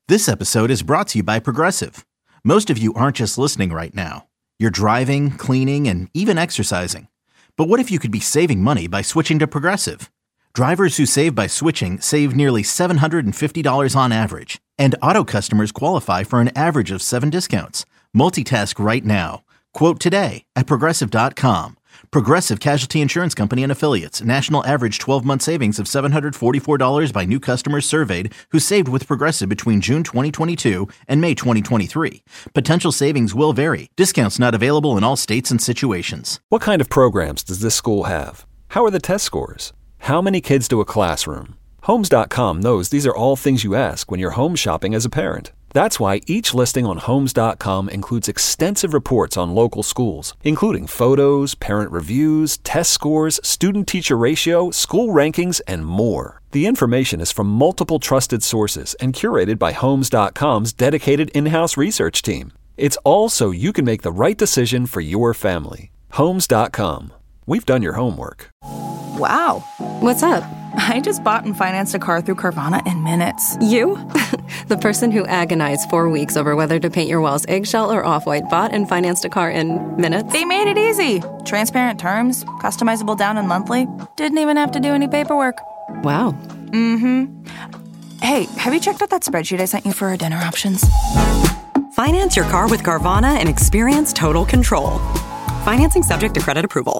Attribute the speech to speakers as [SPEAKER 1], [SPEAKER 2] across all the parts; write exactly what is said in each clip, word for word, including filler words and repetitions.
[SPEAKER 1] This episode is brought to you by Progressive. Most of you aren't just listening right now. You're driving, cleaning, and even exercising. But what if you could be saving money by switching to Progressive? Drivers who save by switching save nearly seven hundred fifty dollars on average. And auto customers qualify for an average of seven discounts. Multitask right now. Quote today at Progressive dot com. Progressive Casualty Insurance Company and Affiliates. National average twelve-month savings of seven hundred forty-four dollars by new customers surveyed who saved with Progressive between June twenty twenty-two and May twenty twenty-three. Potential savings will vary. Discounts not available in all states and situations.
[SPEAKER 2] What kind of programs does this school have? How are the test scores? How many kids do a classroom? Homes dot com knows these are all things you ask when you're home shopping as a parent. That's why each listing on Homes dot com includes extensive reports on local schools, including photos, parent reviews, test scores, student-teacher ratio, school rankings, and more. The information is from multiple trusted sources and curated by Homes dot com's dedicated in-house research team. It's all so you can make the right decision for your family. Homes dot com. We've done your homework.
[SPEAKER 3] Wow.
[SPEAKER 4] What's up?
[SPEAKER 3] I just bought and financed a car through Carvana in minutes.
[SPEAKER 4] You? The person who agonized four weeks over whether to paint your walls eggshell or off-white bought and financed a car in minutes?
[SPEAKER 3] They made it easy. Transparent terms, customizable down and monthly. Didn't even have to do any paperwork.
[SPEAKER 4] Wow.
[SPEAKER 3] Mm-hmm. Hey, have you checked out that spreadsheet I sent you for our dinner options?
[SPEAKER 5] Finance your car with Carvana and experience total control. Financing subject to credit approval.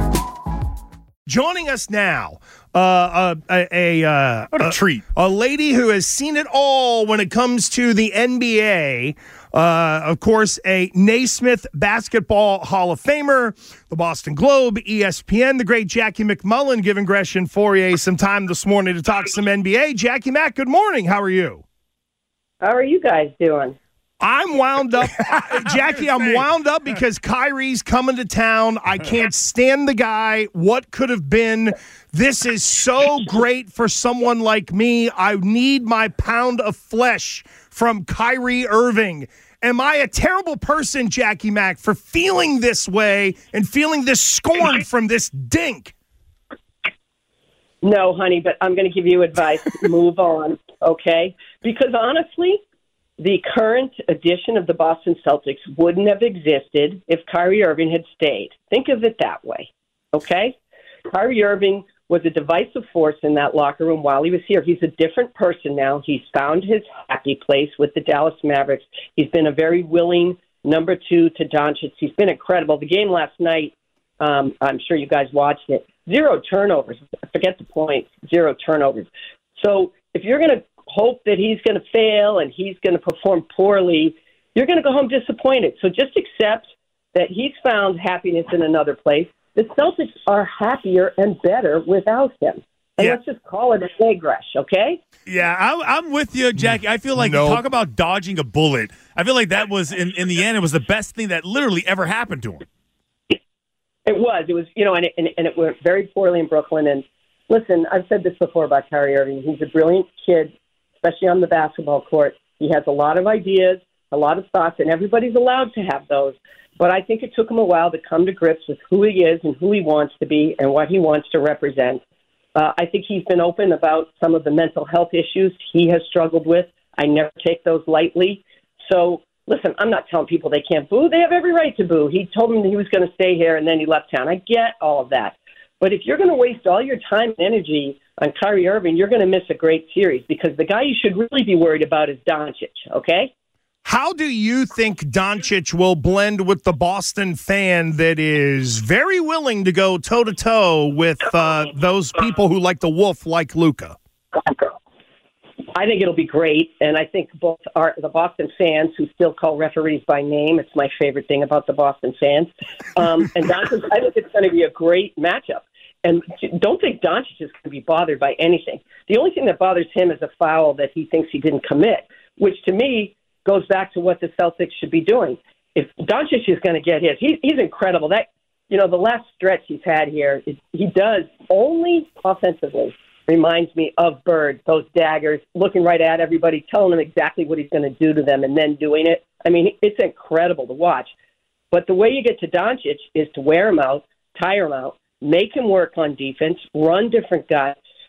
[SPEAKER 6] Joining us now, uh, a, a, a, uh,
[SPEAKER 7] what a,
[SPEAKER 6] a
[SPEAKER 7] treat.
[SPEAKER 6] A lady who has seen it all when it comes to the N B A. Uh, of course, a Naismith Basketball Hall of Famer, the Boston Globe, E S P N, the great Jackie McMullen, giving Gresh and Fourier some time this morning to talk some N B A. Jackie Mac, good morning. How are you?
[SPEAKER 8] How are you guys doing?
[SPEAKER 6] I'm wound up. Jackie, I'm wound up because Kyrie's coming to town. I can't stand the guy. What could have been? This is so great for someone like me. I need my pound of flesh from Kyrie Irving. Am I a terrible person, Jackie Mac, for feeling this way and feeling this scorn from this dink?
[SPEAKER 8] No, honey, but I'm going to give you advice. Move on, okay? Because honestly, the current edition of the Boston Celtics wouldn't have existed if Kyrie Irving had stayed. Think of it that way, okay? Kyrie Irving was a divisive force in that locker room while he was here. He's a different person now. He's found his happy place with the Dallas Mavericks. He's been a very willing number two to Doncic. He's been incredible. The game last night, um, I'm sure you guys watched it, zero turnovers. Forget the points, zero turnovers. So if you're going to hope that he's going to fail and he's going to perform poorly, you're going to go home disappointed. So just accept that he's found happiness in another place. The Celtics are happier and better without him. And
[SPEAKER 7] yeah.
[SPEAKER 8] let's just call it a day, Gresh, okay?
[SPEAKER 7] Yeah, I, I'm with you, Jackie. I feel like
[SPEAKER 6] Nope.
[SPEAKER 7] you talk about dodging a bullet. I feel like that was, in, in the end, it was the best thing that literally ever happened to him.
[SPEAKER 8] It was. It was, you know, and it, and, and it went very poorly in Brooklyn. And listen, I've said this before about Kyrie Irving. He's a brilliant kid, especially on the basketball court. He has a lot of ideas, a lot of thoughts, and everybody's allowed to have those. But I think it took him a while to come to grips with who he is and who he wants to be and what he wants to represent. Uh, I think he's been open about some of the mental health issues he has struggled with. I never take those lightly. So, listen, I'm not telling people they can't boo. They have every right to boo. He told them he was going to stay here, and then he left town. I get all of that. But if you're going to waste all your time and energy on Kyrie Irving, you're going to miss a great series because the guy you should really be worried about is Doncic, okay?
[SPEAKER 6] How do you think Doncic will blend with the Boston fan that is very willing to go toe-to-toe with uh, those people who like the wolf like Luka?
[SPEAKER 8] I think it'll be great, and I think both our, the Boston fans who still call referees by name, it's my favorite thing about the Boston fans, um, and Doncic, I think it's going to be a great matchup. And don't think Doncic is going to be bothered by anything. The only thing that bothers him is a foul that he thinks he didn't commit, which to me goes back to what the Celtics should be doing. If Doncic is going to get his, he, he's incredible. That, you know, the last stretch he's had here, it, he does only offensively reminds me of Bird, those daggers, looking right at everybody, telling them exactly what he's going to do to them and then doing it. I mean, it's incredible to watch. But the way you get to Doncic is to wear him out, tire him out, make him work on defense, run different guys.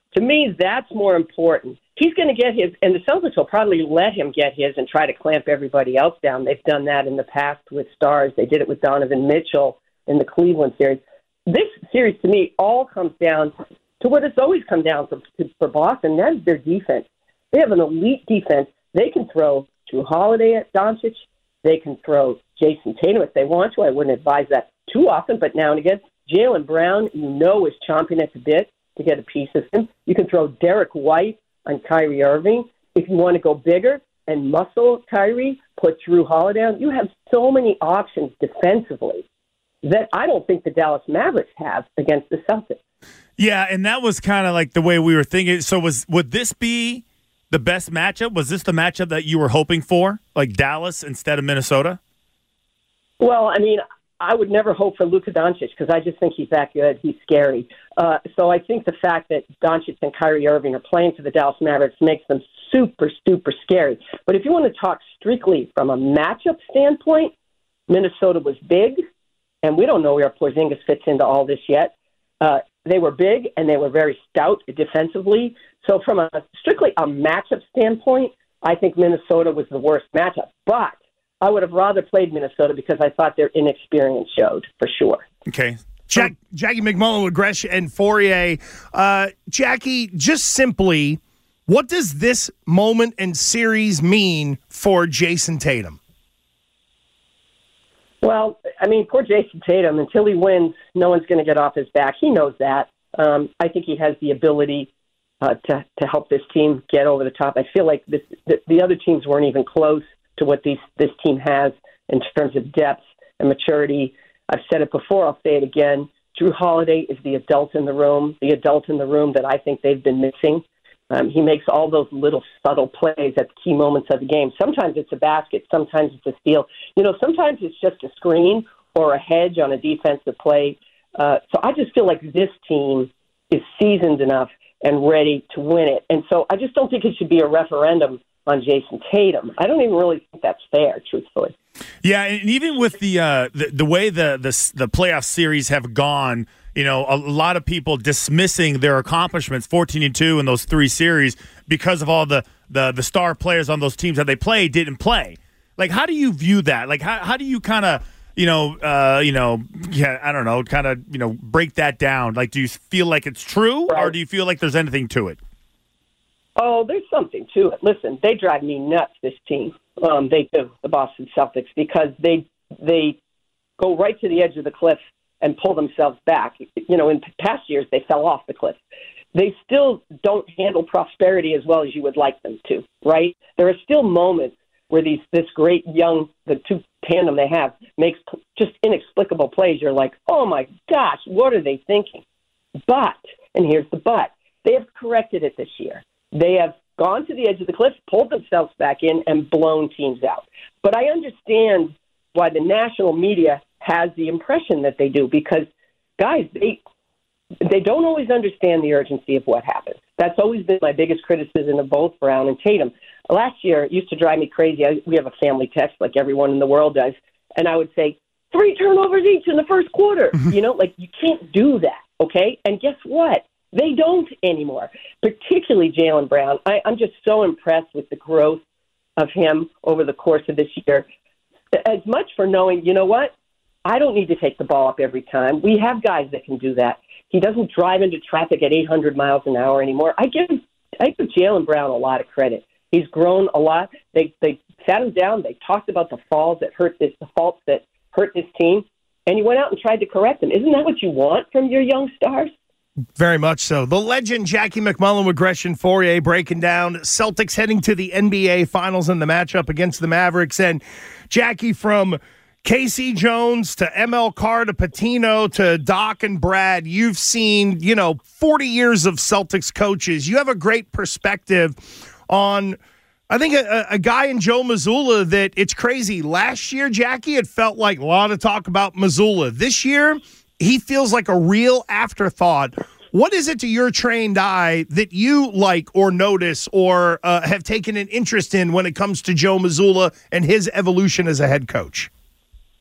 [SPEAKER 8] To me, that's more important. He's going to get his, and the Celtics will probably let him get his and try to clamp everybody else down. They've done that in the past with stars. They did it with Donovan Mitchell in the Cleveland series. This series, to me, all comes down to what it's always come down for, for Boston. That is their defense. They have an elite defense. They can throw Jrue Holiday at Doncic. They can throw Jason Tatum if they want to. I wouldn't advise that too often, but now and again, Jaylen Brown, you know, is chomping at the bit to get a piece of him. You can throw Derek White on Kyrie Irving. If you want to go bigger and muscle Kyrie, put Jrue Holiday on. You have so many options defensively that I don't think the Dallas Mavericks have against the Celtics.
[SPEAKER 7] Yeah, and that was kind of like the way we were thinking. So was would this be the best matchup? Was this the matchup that you were hoping for, like Dallas instead of Minnesota?
[SPEAKER 8] Well, I mean, I would never hope for Luka Doncic because I just think he's that good. He's scary. Uh, so I think the fact that Doncic and Kyrie Irving are playing for the Dallas Mavericks makes them super, super scary. But if you want to talk strictly from a matchup standpoint, Minnesota was big, and we don't know where Porzingis fits into all this yet. Uh, they were big, and they were very stout defensively. So from a strictly a matchup standpoint, I think Minnesota was the worst matchup. But I would have rather played Minnesota because I thought their inexperience showed, for sure.
[SPEAKER 7] Okay.
[SPEAKER 6] Jack, Jackie McMullen with Gresh and Fourier. Uh, Jackie, just simply, what does this moment and series mean for Jason Tatum?
[SPEAKER 8] Well, I mean, poor Jason Tatum, until he wins, no one's going to get off his back. He knows that. Um, I think he has the ability uh, to, to help this team get over the top. I feel like this, the, the other teams weren't even close to what these, this team has in terms of depth and maturity. I've said it before, I'll say it again. Jrue Holiday is the adult in the room, the adult in the room that I think they've been missing. Um, he makes all those little subtle plays at the key moments of the game. Sometimes it's a basket, sometimes it's a steal. You know, sometimes it's just a screen or a hedge on a defensive play. Uh, so I just feel like this team is seasoned enough and ready to win it. And so I just don't think it should be a referendum on Jason Tatum. I don't even really think that's fair, truthfully.
[SPEAKER 7] Yeah, and even with the uh, the, the way the, the the playoff series have gone, you know, a lot of people dismissing their accomplishments, fourteen and two in those three series, because of all the, the, the star players on those teams that they played didn't play. Like, how do you view that? Like, how how do you kind of, you know, uh, you know, yeah, I don't know, kind of, you know, break that down? Like, do you feel like it's true, right, or do you feel like there's anything to it?
[SPEAKER 8] Oh, there's something to it. Listen, they drive me nuts, this team. Um, they do, the Boston Celtics, because they they go right to the edge of the cliff and pull themselves back. You know, in past years, they fell off the cliff. They still don't handle prosperity as well as you would like them to, right? There are still moments where these this great young, the two tandem they have, makes just inexplicable plays. You're like, oh, my gosh, what are they thinking? But, and here's the but, they have corrected it this year. They have gone to the edge of the cliff, pulled themselves back in, and blown teams out. But I understand why the national media has the impression that they do, because, guys, they they don't always understand the urgency of what happened. That's always been my biggest criticism of both Brown and Tatum. Last year, it used to drive me crazy. I, we have a family text like everyone in the world does, and I would say, three turnovers each in the first quarter. You know, like, you can't do that, okay? And guess what? They don't anymore, particularly Jaylen Brown. I, I'm just so impressed with the growth of him over the course of this year. As much for knowing, you know what? I don't need to take the ball up every time. We have guys that can do that. He doesn't drive into traffic at eight hundred miles an hour anymore. I give I give Jaylen Brown a lot of credit. He's grown a lot. They they sat him down. They talked about the falls that hurt this, the faults that hurt this team, and he went out and tried to correct them. Isn't that what you want from your young stars?
[SPEAKER 6] Very much so. The legend Jackie McMullen with Gresh and Fourier breaking down Celtics heading to the N B A Finals in the matchup against the Mavericks. And Jackie, from K C Jones to M L Carr to Patino to Doc and Brad, you've seen, you know, forty years of Celtics coaches. You have a great perspective on, I think, a, a guy in Joe Mazzulla that it's crazy. Last year, Jackie, it felt like a lot of talk about Mazzulla. This year, he feels like a real afterthought. What is it to your trained eye that you like or notice or uh, have taken an interest in when it comes to Joe Mazzulla and his evolution as a head coach?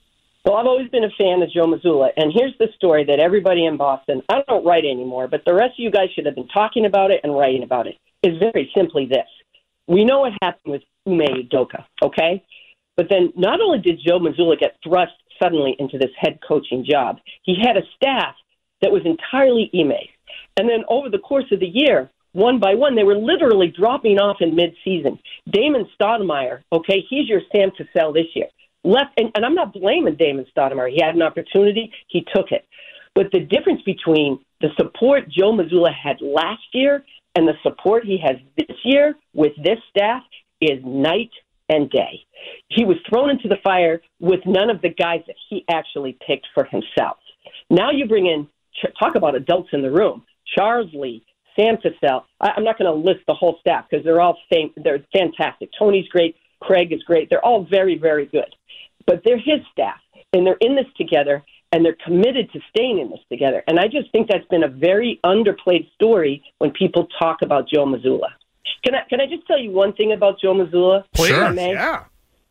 [SPEAKER 8] So I've always been a fan of Joe Mazzulla, and here's the story that everybody in Boston, I don't write anymore, but the rest of you guys should have been talking about it and writing about it, is very simply this. We know what happened with Ime Udoka, okay? But then not only did Joe Mazzulla get thrust suddenly into this head coaching job, he had a staff that was entirely Ime's. And then over the course of the year, one by one, they were literally dropping off in mid-season. Damon Stoudemire, okay, he's your Sam Cassell this year. Left, and, and I'm not blaming Damon Stoudemire. He had an opportunity. He took it. But the difference between the support Joe Mazzulla had last year and the support he has this year with this staff is night and day. He was thrown into the fire with none of the guys that he actually picked for himself. Now you bring in, talk about adults in the room, Charles Lee, Sam Cassell. I, I'm not going to list the whole staff because they're all fam- they're fantastic. Tony's great. Craig is great. They're all very, very good. But they're his staff, and they're in this together, and they're committed to staying in this together. And I just think that's been a very underplayed story when people talk about Joe Mazzulla. Can I can I just tell you one thing about Joe Mazzulla?
[SPEAKER 6] Sure, yeah.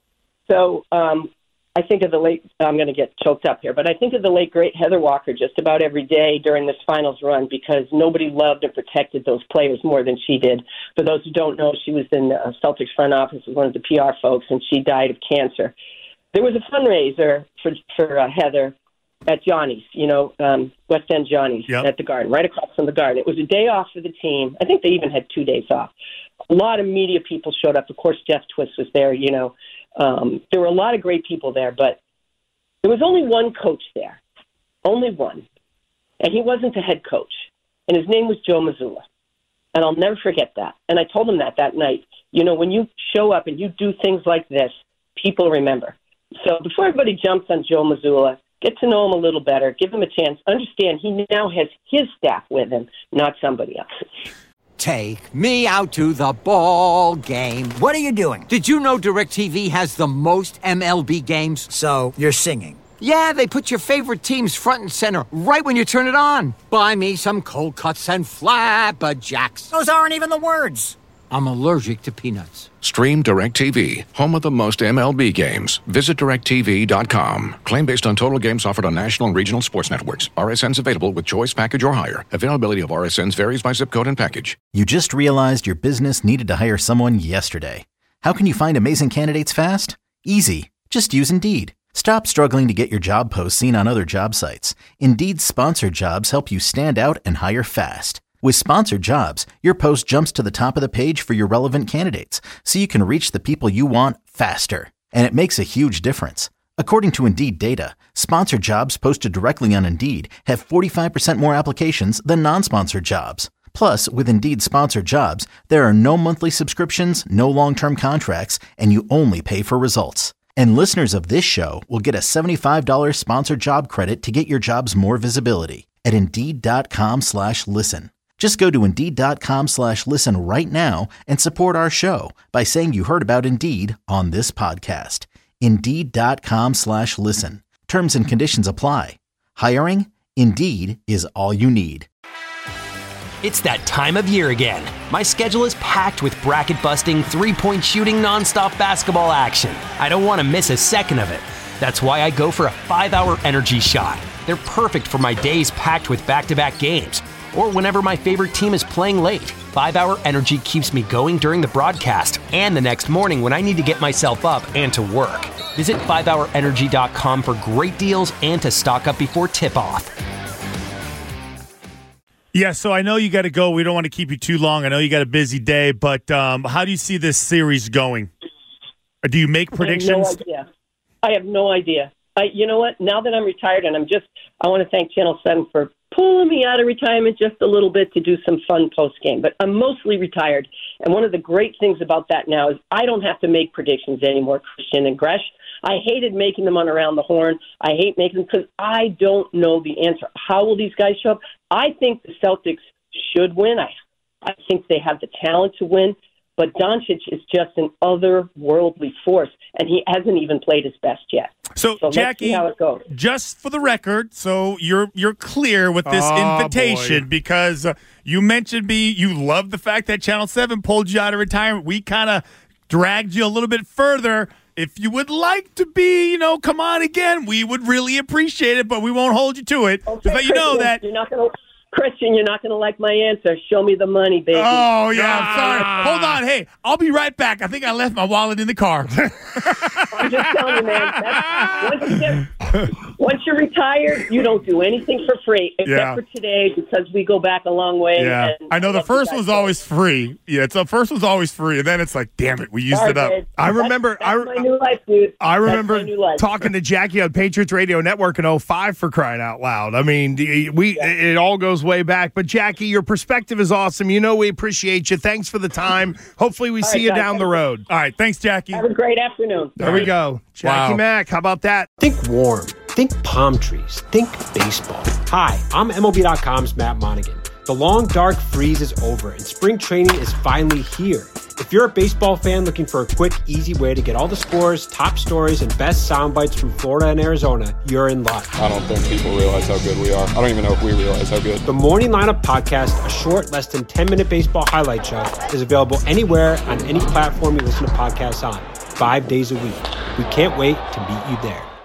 [SPEAKER 8] So um, I think of the late, I'm going to get choked up here, but I think of the late, great Heather Walker just about every day during this finals run because nobody loved and protected those players more than she did. For those who don't know, she was in the Celtics front office as one of the P R folks, and she died of cancer. There was a fundraiser for for uh, Heather at Johnny's, you know, um, West End Johnny's yep. at the Garden, right across from the Garden. It was a day off for the team. I think they even had two days off. A lot of media people showed up. Of course, Jeff Twist was there, you know. Um, there were a lot of great people there, but there was only one coach there, only one. And he wasn't the head coach. And his name was Joe Mazzulla. And I'll never forget that. And I told him that that night. You know, when you show up and you do things like this, people remember. So before everybody jumps on Joe Mazzulla, get to know him a little better, give him a chance, understand he now has his staff with him, not somebody else's.
[SPEAKER 9] Take me out to the ball game.
[SPEAKER 10] What are you doing?
[SPEAKER 9] Did you know DirecTV has the most M L B games?
[SPEAKER 10] So you're singing?
[SPEAKER 9] Yeah, they put your favorite teams front and center right when you turn it on. Buy me some cold cuts and flapjacks.
[SPEAKER 10] Those aren't even the words.
[SPEAKER 9] I'm allergic to peanuts.
[SPEAKER 11] Stream DirecTV, home of the most M L B games. Visit direct t v dot com. Claim based on total games offered on national and regional sports networks. R S Ns available with choice package or higher. Availability of R S Ns varies by zip code and package.
[SPEAKER 1] You just realized your business needed to hire someone yesterday. How can you find amazing candidates fast? Easy. Just use Indeed. Stop struggling to get your job posts seen on other job sites. Indeed's sponsored jobs help you stand out and hire fast. With sponsored jobs, your post jumps to the top of the page for your relevant candidates, so you can reach the people you want faster. And it makes a huge difference. According to Indeed data, sponsored jobs posted directly on Indeed have forty-five percent more applications than non-sponsored jobs. Plus, with Indeed sponsored jobs, there are no monthly subscriptions, no long-term contracts, and you only pay for results. And listeners of this show will get a seventy-five dollars sponsored job credit to get your jobs more visibility at Indeed.com slash listen. Just go to Indeed.com slash listen right now and support our show by saying you heard about Indeed on this podcast. Indeed.com slash listen. Terms and conditions apply. Hiring? Indeed is all you need.
[SPEAKER 12] It's that time of year again. My schedule is packed with bracket-busting, three-point shooting, nonstop basketball action. I don't want to miss a second of it. That's why I go for a five-hour energy shot. They're perfect for my days packed with back-to-back games, or whenever my favorite team is playing late. five-hour energy keeps me going during the broadcast and the next morning when I need to get myself up and to work. Visit five hour energy dot com for great deals and to stock up before tip-off.
[SPEAKER 7] Yeah, so I know you got to go. We don't want to keep you too long. I know you got a busy day, but um, how do you see this series going? Or do you make predictions?
[SPEAKER 8] I have no idea. I have no idea. I, you know what? Now that I'm retired, and I'm just, I want to thank Channel seven for pulling me out of retirement just a little bit to do some fun post-game. But I'm mostly retired, and one of the great things about that now is I don't have to make predictions anymore, Christian and Gresh. I hated making them on Around the Horn. I hate making them because I don't know the answer. How will these guys show up? I think the Celtics should win. I, I think they have the talent to win. But Doncic is just an otherworldly force, and he hasn't even played his best yet.
[SPEAKER 7] So,
[SPEAKER 8] so
[SPEAKER 7] Jackie,
[SPEAKER 8] let's see how it goes.
[SPEAKER 7] Just for the record, so you're you're clear with this
[SPEAKER 6] oh,
[SPEAKER 7] invitation
[SPEAKER 6] boy.
[SPEAKER 7] because uh, you mentioned me. You love the fact that Channel seven pulled you out of retirement. We kind of dragged you a little bit further if you would like to be, you know, come on again, we would really appreciate it, but we won't hold you to it.
[SPEAKER 8] Okay,
[SPEAKER 7] Just let you know
[SPEAKER 8] Christian,
[SPEAKER 7] that.
[SPEAKER 8] You're not going to... Christian, you're not going to like my answer. Show me the money, baby.
[SPEAKER 7] Oh, yeah, I'm sorry. Hold on. Hey, I'll be right back. I think I left my wallet in the car.
[SPEAKER 8] I'm just telling you, man. That's, once, you get, once you're retired, you don't do anything for free, except
[SPEAKER 7] Yeah.
[SPEAKER 8] for today, because we go back a long way.
[SPEAKER 7] Yeah,
[SPEAKER 8] and
[SPEAKER 7] I know the
[SPEAKER 8] let you
[SPEAKER 7] first
[SPEAKER 8] guys
[SPEAKER 7] one's
[SPEAKER 8] go.
[SPEAKER 7] always free. Yeah, it's the first one's always free, and then it's like, damn it, we used
[SPEAKER 8] Sorry,
[SPEAKER 7] it up.
[SPEAKER 8] babe.
[SPEAKER 6] I remember.
[SPEAKER 8] That's, that's
[SPEAKER 6] I,
[SPEAKER 8] my new life, dude.
[SPEAKER 6] I
[SPEAKER 8] That's
[SPEAKER 6] remember
[SPEAKER 8] my new life.
[SPEAKER 6] talking to Jackie on Patriots Radio Network in oh five for crying out loud. I mean, we it all goes way back. But Jackie, your perspective is awesome. You know we appreciate you. Thanks for the time. Hopefully we
[SPEAKER 8] All
[SPEAKER 6] see
[SPEAKER 8] right,
[SPEAKER 6] you
[SPEAKER 8] guys.
[SPEAKER 6] down the road.
[SPEAKER 7] All right, thanks, Jackie.
[SPEAKER 8] Have a great afternoon.
[SPEAKER 6] There we go. Jackie
[SPEAKER 7] Wow.
[SPEAKER 6] Mack, how about that?
[SPEAKER 13] Think warm. Think palm trees. Think baseball. Hi, I'm M L B dot com's Matt Monaghan. The long, dark freeze is over, and spring training is finally here. If you're a baseball fan looking for a quick, easy way to get all the scores, top stories, and best sound bites from Florida and Arizona, you're in luck.
[SPEAKER 14] I don't think people realize how good we are. I don't even know if we realize how good.
[SPEAKER 13] The Morning Lineup Podcast, a short, less than ten-minute baseball highlight show, is available anywhere on any platform you listen to podcasts on, five days a week. We can't wait to meet you there.